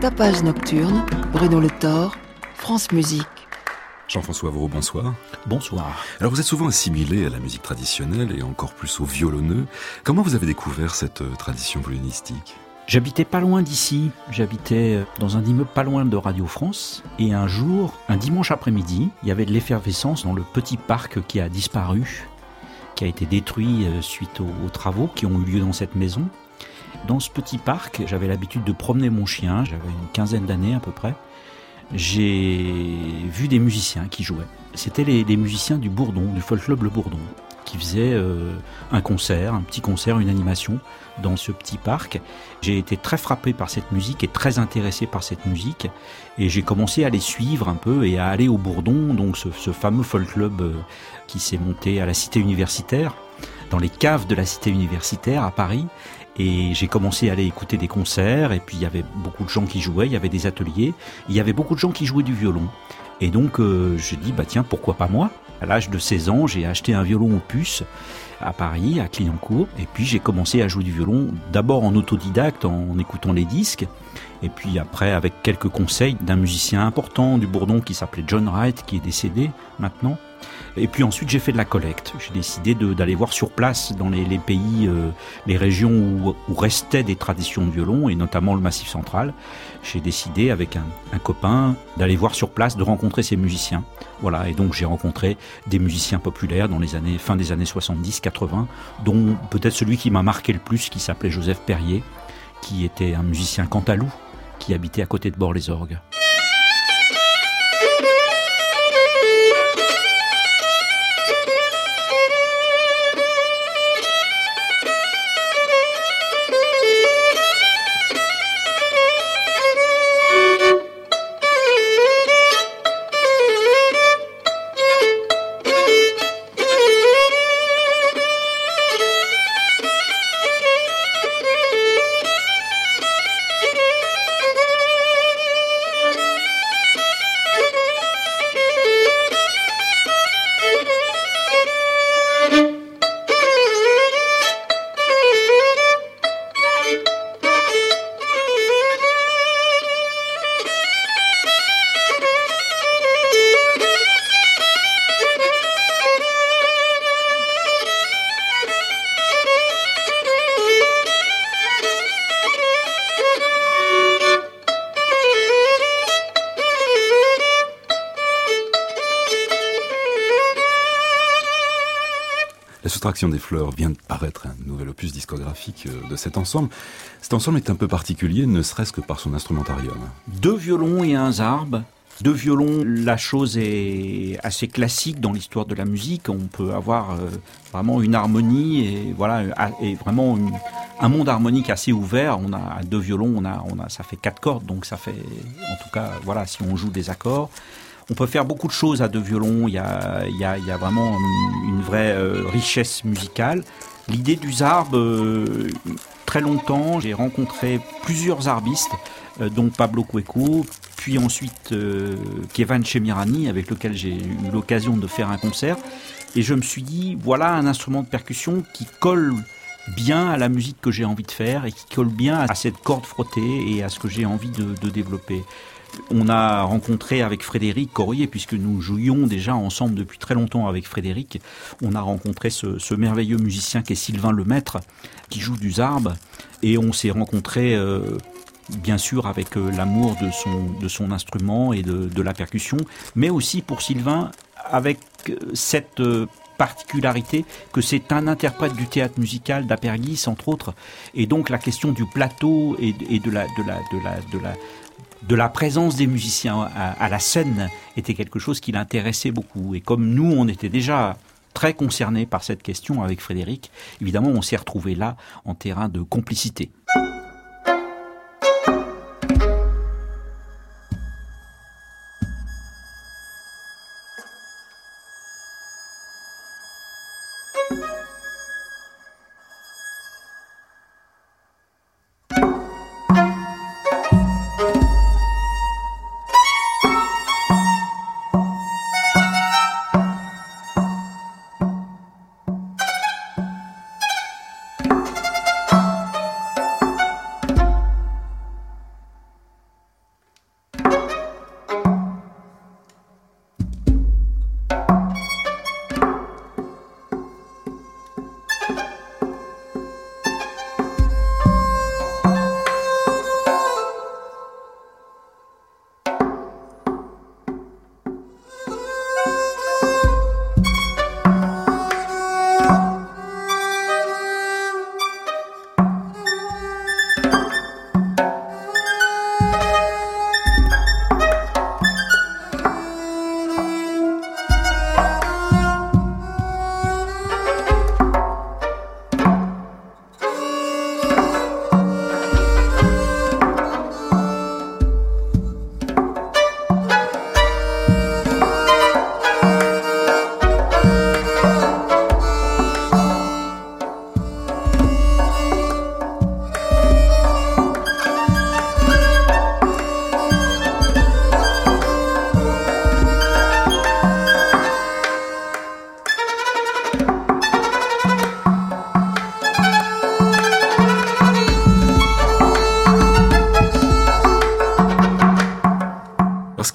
Tapage nocturne, Bruno Le Thor, France Musique. Jean-François Vraud, bonsoir. Bonsoir. Alors vous êtes souvent assimilé à la musique traditionnelle et encore plus au violonneux. Comment vous avez découvert cette euh, tradition violonistique ? J'habitais pas loin d'ici, j'habitais dans un immeuble pas loin de Radio France, et un jour, un dimanche après-midi, il y avait de l'effervescence dans le petit parc qui a disparu, qui a été détruit suite aux, aux travaux qui ont eu lieu dans cette maison. Dans ce petit parc, j'avais l'habitude de promener mon chien, j'avais une quinzaine d'années à peu près. J'ai vu des musiciens qui jouaient. C'était les, les musiciens du Bourdon, du Folk Club Le Bourdon, qui faisaient euh, un concert, un petit concert, une animation dans ce petit parc. J'ai été très frappé par cette musique et très intéressé par cette musique, et j'ai commencé à les suivre un peu et à aller au Bourdon, donc ce, ce fameux Folk Club euh, qui s'est monté à la Cité Universitaire, dans les caves de la Cité Universitaire à Paris. Et j'ai commencé à aller écouter des concerts, et puis il y avait beaucoup de gens qui jouaient, il y avait des ateliers, il y avait beaucoup de gens qui jouaient du violon. Et donc euh, j'ai dit, bah tiens, pourquoi pas moi ? À l'âge de seize ans, j'ai acheté un violon Opus à Paris, à Clignancourt, et puis j'ai commencé à jouer du violon, d'abord en autodidacte, en écoutant les disques, et puis après avec quelques conseils d'un musicien important du Bourdon qui s'appelait John Wright, qui est décédé maintenant. Et puis ensuite j'ai fait de la collecte. J'ai décidé de, d'aller voir sur place dans les, les pays, euh, les régions où, où restaient des traditions de violon, et notamment le Massif central. J'ai décidé avec un, un copain d'aller voir sur place, de rencontrer ces musiciens. Voilà, et donc j'ai rencontré des musiciens populaires dans les années, fin des années soixante-dix quatre-vingts, dont peut-être celui qui m'a marqué le plus, qui s'appelait Joseph Perrier, qui était un musicien cantalou, qui habitait à côté de Bord-les-Orgues. La Soustraction des fleurs vient de paraître un nouvel opus discographique de cet ensemble. Cet ensemble est un peu particulier, ne serait-ce que par son instrumentarium. Deux violons et un zarbe. Deux violons, la chose est assez classique dans l'histoire de la musique. On peut avoir euh, vraiment une harmonie et voilà, et vraiment une, un monde harmonique assez ouvert. On a deux violons, on a, on a, ça fait quatre cordes, donc ça fait, en tout cas, voilà, si on joue des accords. On peut faire beaucoup de choses à deux violons, il y a, il y a, il y a vraiment une, une vraie euh, richesse musicale. L'idée du zarbe, euh, très longtemps, j'ai rencontré plusieurs zarbistes, euh, dont Pablo Cueco, puis ensuite euh, Kevin Chemirani, avec lequel j'ai eu l'occasion de faire un concert. Et je me suis dit, voilà un instrument de percussion qui colle bien à la musique que j'ai envie de faire et qui colle bien à cette corde frottée et à ce que j'ai envie de, de développer. On a rencontré avec Frédéric Corrier, puisque nous jouions déjà ensemble depuis très longtemps avec Frédéric, on a rencontré ce, ce merveilleux musicien qui est Sylvain Lemaître, qui joue du zarbe, et on s'est rencontré euh, bien sûr avec euh, l'amour de son, de son instrument et de, de la percussion, mais aussi pour Sylvain avec euh, cette euh, particularité que c'est un interprète du théâtre musical d'Apergis entre autres, et donc la question du plateau et, et de la de la de la de la de la présence des musiciens à, à la scène était quelque chose qui l'intéressait beaucoup. Et comme nous, on était déjà très concernés par cette question avec Frédéric, évidemment, on s'est retrouvés là en terrain de complicité.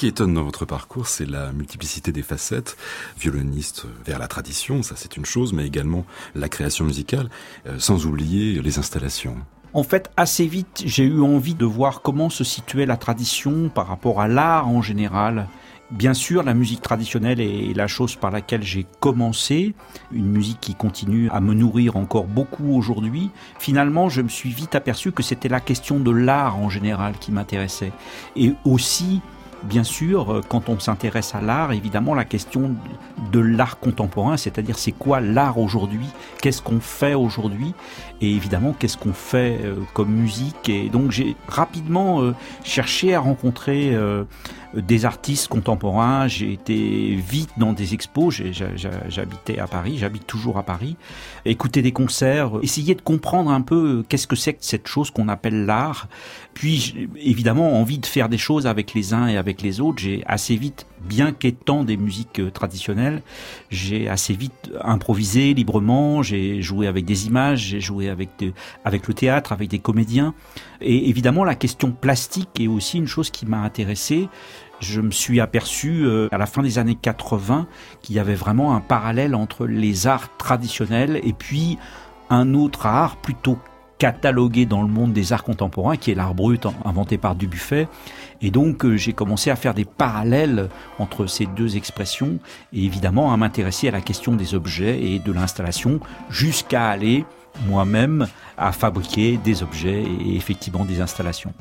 qui étonne dans votre parcours, c'est la multiplicité des facettes. Violoniste vers la tradition, ça c'est une chose, mais également la création musicale, euh, sans oublier les installations. En fait, assez vite, j'ai eu envie de voir comment se situait la tradition par rapport à l'art en général. Bien sûr, la musique traditionnelle est la chose par laquelle j'ai commencé, une musique qui continue à me nourrir encore beaucoup aujourd'hui. Finalement, je me suis vite aperçu que c'était la question de l'art en général qui m'intéressait. Et aussi, bien sûr, quand on s'intéresse à l'art, évidemment, la question de l'art contemporain, c'est-à-dire c'est quoi l'art aujourd'hui, qu'est-ce qu'on fait aujourd'hui, et évidemment, qu'est-ce qu'on fait euh, comme musique. Et donc, j'ai rapidement euh, cherché à rencontrer euh, des artistes contemporains. J'ai été vite dans des expos, j'ai, j'ai, j'habitais à Paris, j'habite toujours à Paris, écouter des concerts, essayer de comprendre un peu qu'est-ce que c'est que cette chose qu'on appelle l'art. Puis, j'ai, évidemment, envie de faire des choses avec les uns et avec les autres. J'ai assez vite, bien qu'étant des musiques traditionnelles, j'ai assez vite improvisé librement, j'ai joué avec des images, j'ai joué avec, de, avec le théâtre, avec des comédiens. Et évidemment, la question plastique est aussi une chose qui m'a intéressé. Je me suis aperçu euh, à la fin des années quatre-vingts qu'il y avait vraiment un parallèle entre les arts traditionnels et puis un autre art plutôt catalogué dans le monde des arts contemporains, qui est l'art brut inventé par Dubuffet. Et donc, euh, j'ai commencé à faire des parallèles entre ces deux expressions et évidemment à m'intéresser à la question des objets et de l'installation jusqu'à aller moi-même à fabriquer des objets et effectivement des installations.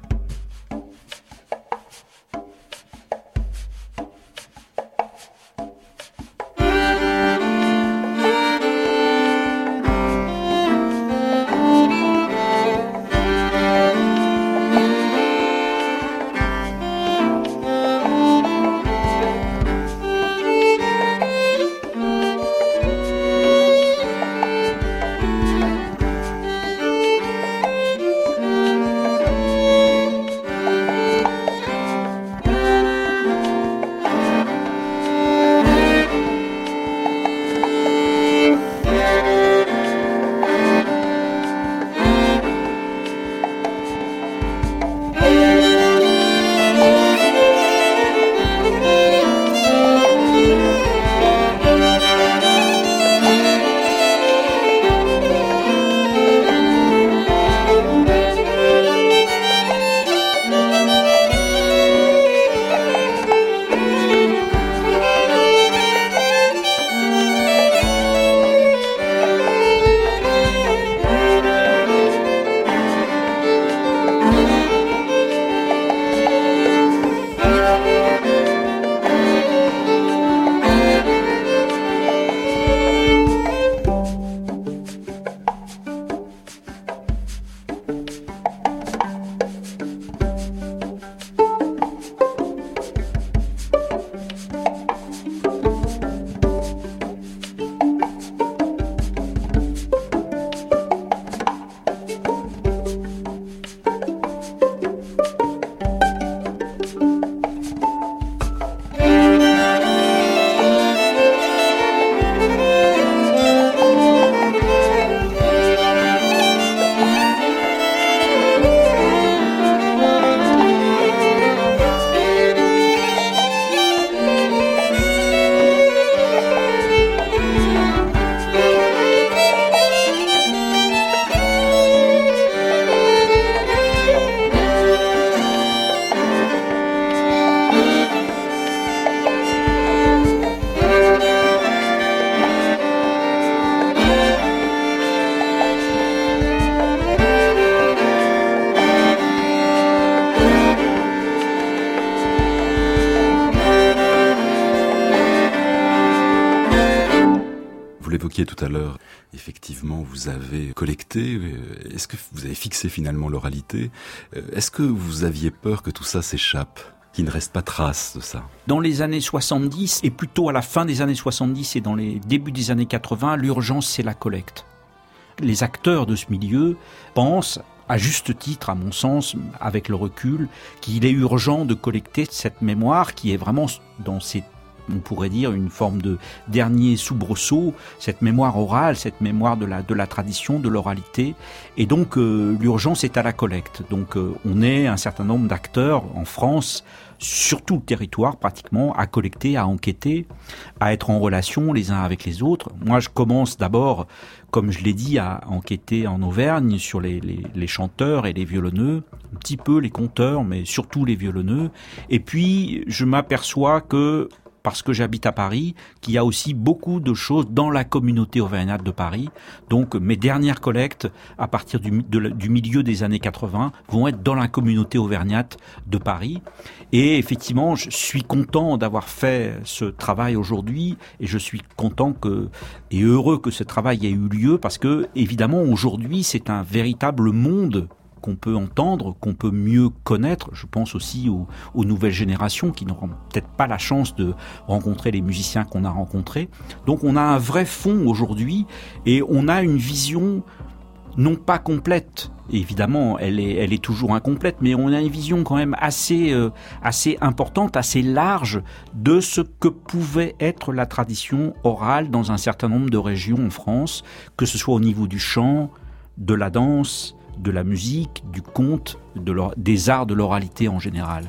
l'évoquiez tout à l'heure, effectivement, vous avez collecté. Est-ce que vous avez fixé finalement l'oralité? Est-ce que vous aviez peur que tout ça s'échappe, qu'il ne reste pas trace de ça? Dans les années soixante-dix, et plutôt à la fin des années soixante-dix et dans les débuts des années quatre-vingts, l'urgence, c'est la collecte. Les acteurs de ce milieu pensent, à juste titre, à mon sens, avec le recul, qu'il est urgent de collecter cette mémoire qui est vraiment dans ses on pourrait dire, une forme de dernier soubresaut, cette mémoire orale, cette mémoire de la, de la tradition, de l'oralité. Et donc, euh, l'urgence est à la collecte. Donc, euh, on est un certain nombre d'acteurs en France, sur tout le territoire pratiquement, à collecter, à enquêter, à être en relation les uns avec les autres. Moi, je commence d'abord, comme je l'ai dit, à enquêter en Auvergne sur les, les, les chanteurs et les violonneux, un petit peu les conteurs, mais surtout les violonneux. Et puis, je m'aperçois que, parce que j'habite à Paris, qu'il y a aussi beaucoup de choses dans la communauté auvergnate de Paris. Donc mes dernières collectes, à partir du, de, du milieu des années quatre-vingts, vont être dans la communauté auvergnate de Paris. Et effectivement, je suis content d'avoir fait ce travail aujourd'hui, et je suis content que, et heureux que ce travail ait eu lieu, parce que, évidemment, aujourd'hui, c'est un véritable monde qu'on peut entendre, qu'on peut mieux connaître. Je pense aussi aux, aux nouvelles générations qui n'auront peut-être pas la chance de rencontrer les musiciens qu'on a rencontrés. Donc on a un vrai fond aujourd'hui et on a une vision non pas complète. Évidemment, elle est, elle est toujours incomplète, mais on a une vision quand même assez, euh, assez importante, assez large de ce que pouvait être la tradition orale dans un certain nombre de régions en France, que ce soit au niveau du chant, de la danse, de la musique, du conte, de des arts de l'oralité en général.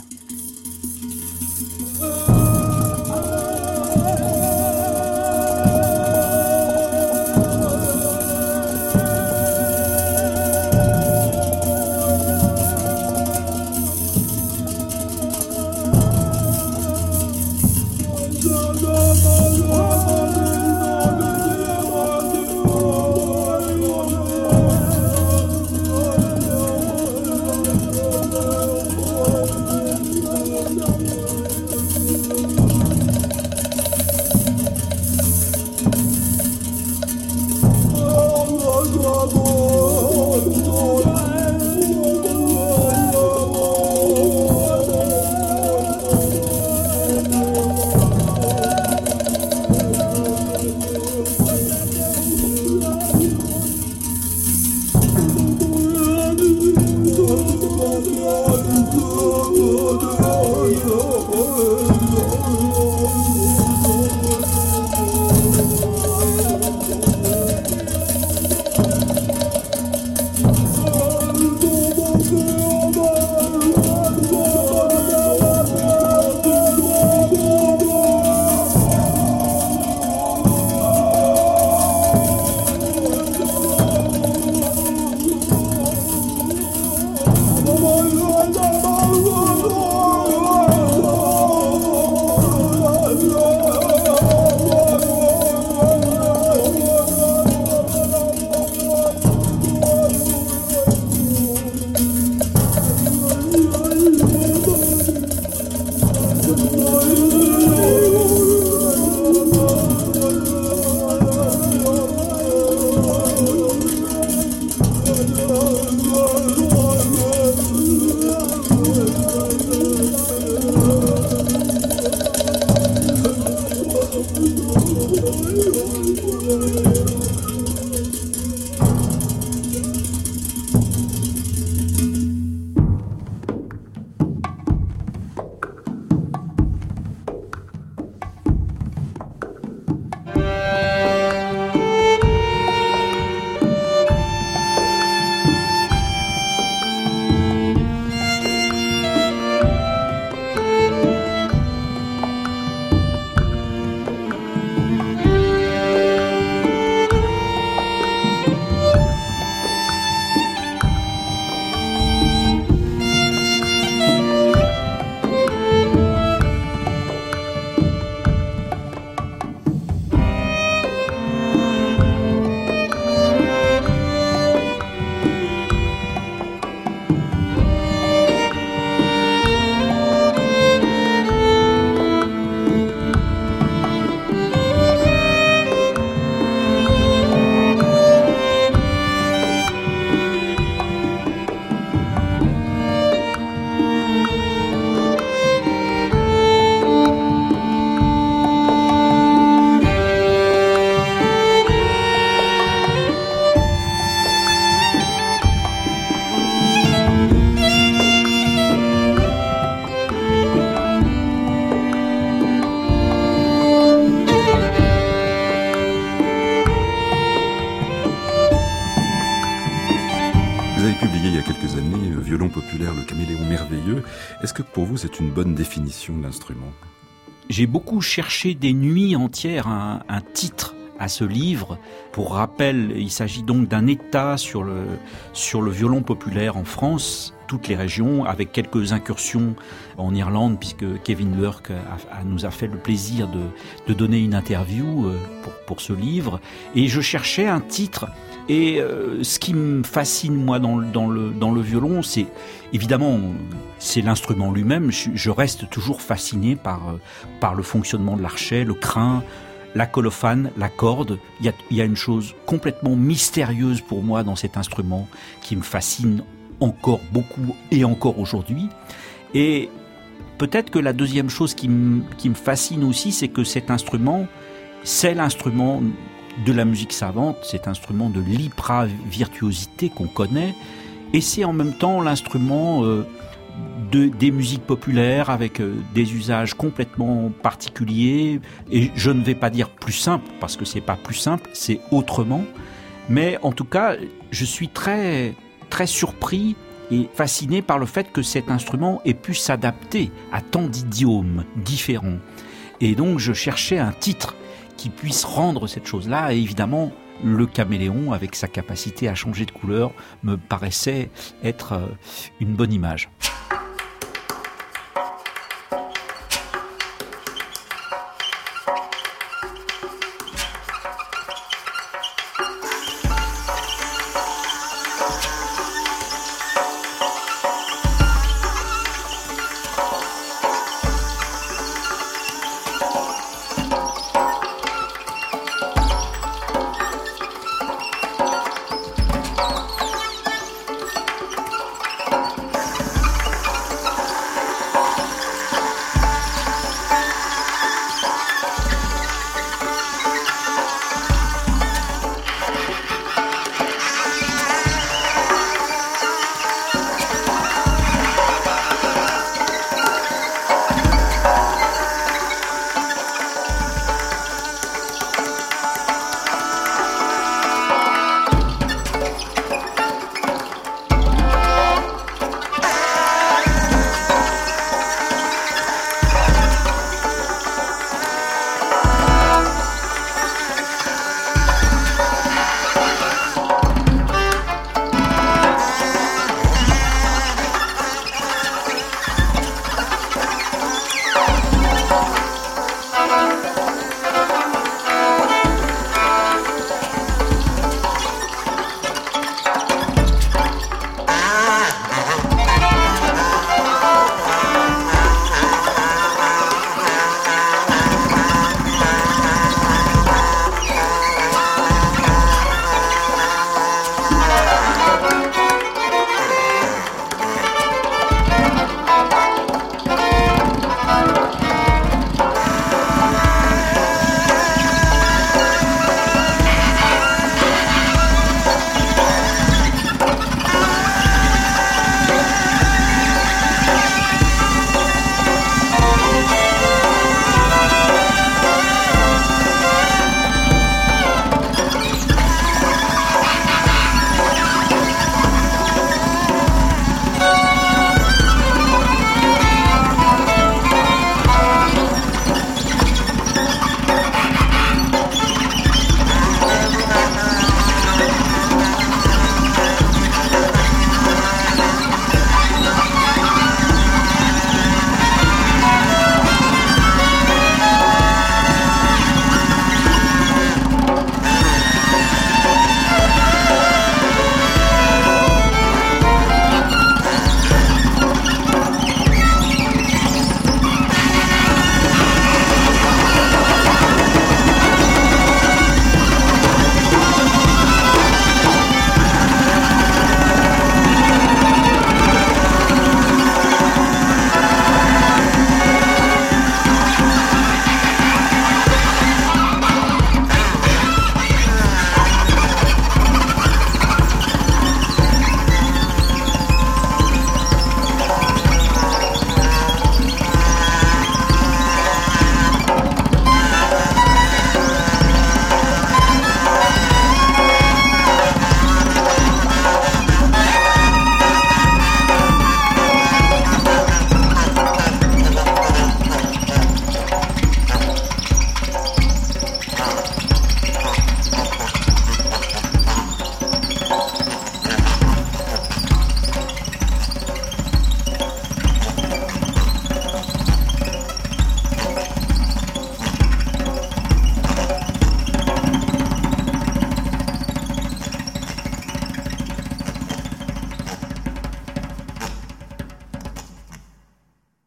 mentionné, euh, violon populaire, le caméléon merveilleux. Est-ce que pour vous c'est une bonne définition de l'instrument ? J'ai beaucoup cherché des nuits entières un, un titre à ce livre. Pour rappel, il s'agit donc d'un état sur le, sur le violon populaire en France, toutes les régions, avec quelques incursions en Irlande, puisque Kevin Burke a, a, nous a fait le plaisir de, de donner une interview pour, pour ce livre. Et je cherchais un titre. Et euh, ce qui me fascine, moi, dans, dans, le, dans le violon, c'est évidemment, c'est l'instrument lui-même. Je, je reste toujours fasciné par, euh, par le fonctionnement de l'archet, le crin, la colophane, la corde. Il y a, il y a une chose complètement mystérieuse pour moi dans cet instrument qui me fascine encore beaucoup et encore aujourd'hui. Et peut-être que la deuxième chose qui me, qui me fascine aussi, c'est que cet instrument, c'est l'instrument de la musique savante, cet instrument de l'hyper-virtuosité qu'on connaît, et c'est en même temps l'instrument euh, de, des musiques populaires avec euh, des usages complètement particuliers, et je ne vais pas dire plus simple, parce que c'est pas plus simple, c'est autrement, mais en tout cas, je suis très, très surpris et fasciné par le fait que cet instrument ait pu s'adapter à tant d'idiomes différents. Et donc, je cherchais un titre qui puisse rendre cette chose-là, et évidemment, le caméléon, avec sa capacité à changer de couleur, me paraissait être une bonne image.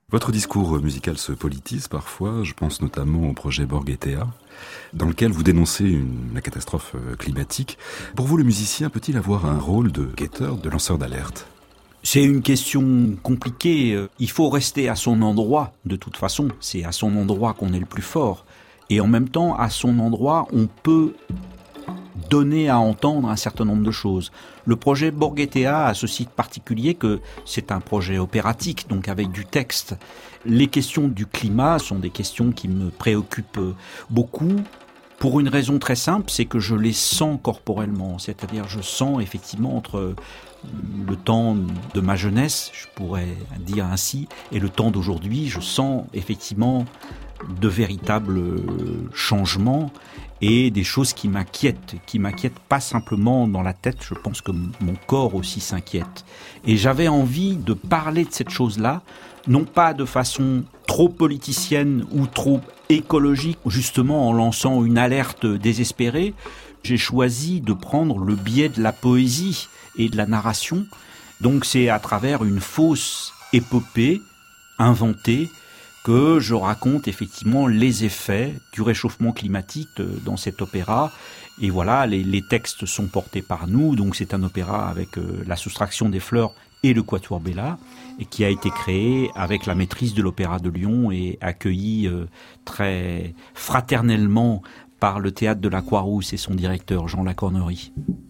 Votre discours musical se politise parfois, je pense notamment au projet Borghetea, dans lequel vous dénoncez une, la catastrophe climatique. Pour vous, le musicien peut-il avoir un rôle de guetteur, de lanceur d'alerte ? C'est une question compliquée. Il faut rester à son endroit, de toute façon. C'est à son endroit qu'on est le plus fort. Et en même temps, à son endroit, on peut donner à entendre un certain nombre de choses. Le projet Borghetea a ceci de particulier que c'est un projet opératique, donc avec du texte. Les questions du climat sont des questions qui me préoccupent beaucoup, pour une raison très simple, c'est que je les sens corporellement. C'est-à-dire, je sens effectivement entre le temps de ma jeunesse, je pourrais dire ainsi, et le temps d'aujourd'hui, je sens effectivement de véritables changements et des choses qui m'inquiètent, qui m'inquiètent pas simplement dans la tête, je pense que mon corps aussi s'inquiète. Et j'avais envie de parler de cette chose-là, non pas de façon trop politicienne ou trop écologique, justement en lançant une alerte désespérée. J'ai choisi de prendre le biais de la poésie et de la narration. Donc c'est à travers une fausse épopée inventée que je raconte effectivement les effets du réchauffement climatique dans cet opéra. Et voilà, les, les textes sont portés par nous, donc c'est un opéra avec euh, la soustraction des fleurs et le Quatuor Bella, et qui a été créé avec la maîtrise de l'Opéra de Lyon et accueilli euh, très fraternellement par le Théâtre de la Croix-Rousse et son directeur Jean Lacornerie.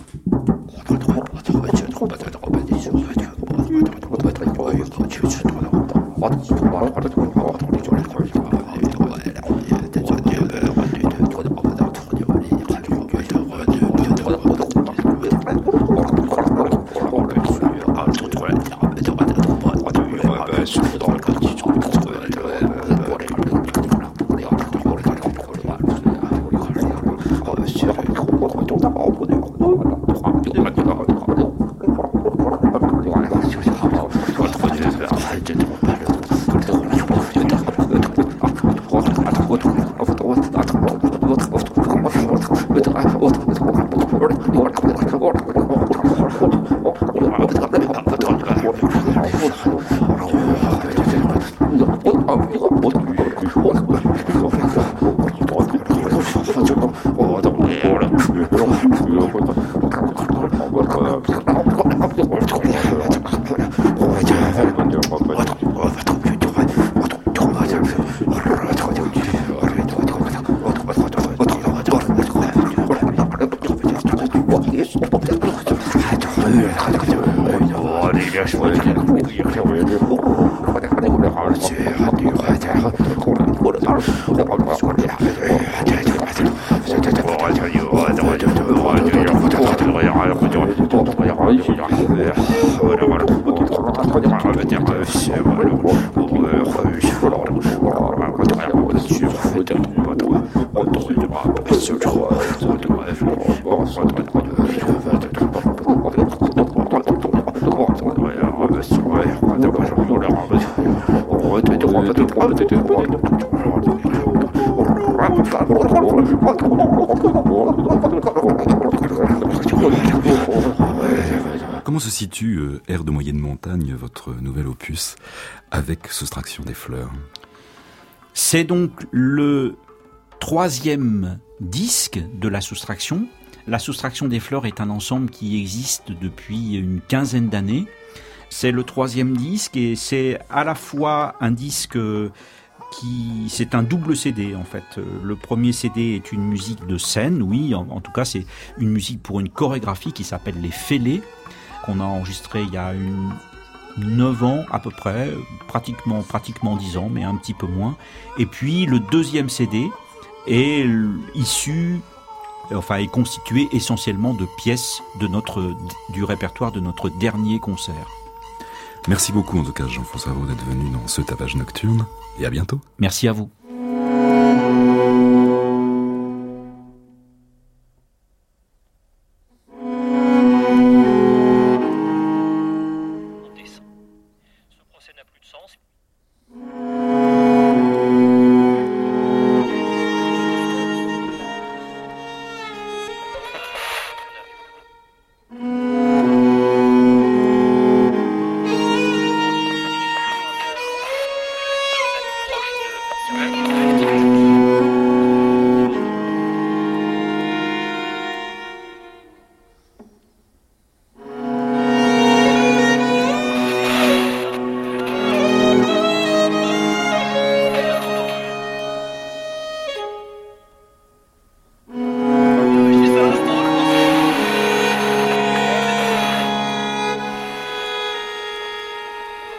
Comment se situe euh, Air de moyenne montagne, votre nouvel opus, avec Soustraction des fleurs ? C'est donc le troisième disque de la Soustraction. La Soustraction des fleurs est un ensemble qui existe depuis une quinzaine d'années. C'est le troisième disque et c'est à la fois un disque qui... c'est un double C D en fait. Le premier C D est une musique de scène, oui, en, en tout cas c'est une musique pour une chorégraphie qui s'appelle Les Fêlés, qu'on a enregistré il y a une... neuf ans à peu près, pratiquement, pratiquement dix ans, mais un petit peu moins. Et puis le deuxième C D est issu, enfin est constitué essentiellement de pièces de notre, du répertoire de notre dernier concert. Merci beaucoup en tout cas Jean-François Vraud d'être venu dans ce tapage nocturne et à bientôt. Merci à vous.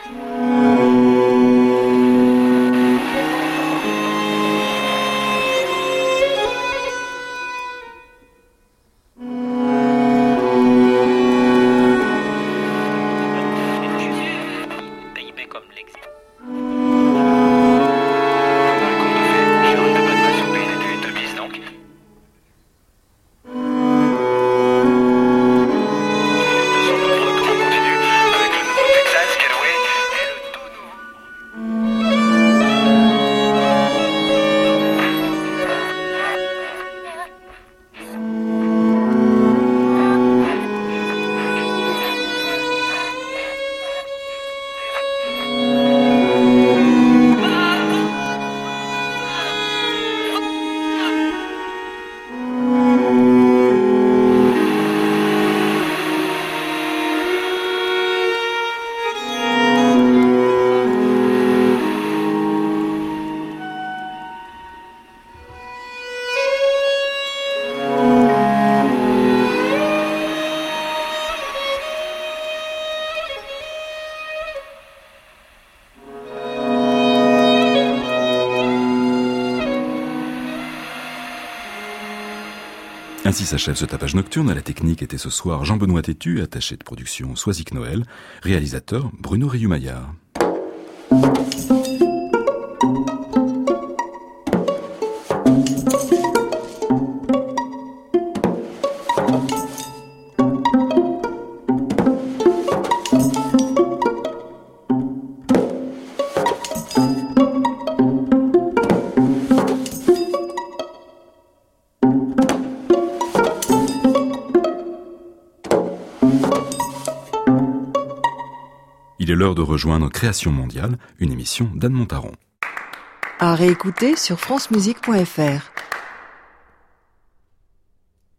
Ainsi s'achève ce tapage nocturne. À la technique était ce soir Jean-Benoît Tétu, attaché de production Soisic Noël, réalisateur Bruno Riou-Maillard. Il est l'heure de rejoindre Création mondiale, une émission d'Anne Montaron. À réécouter sur francemusique point f r.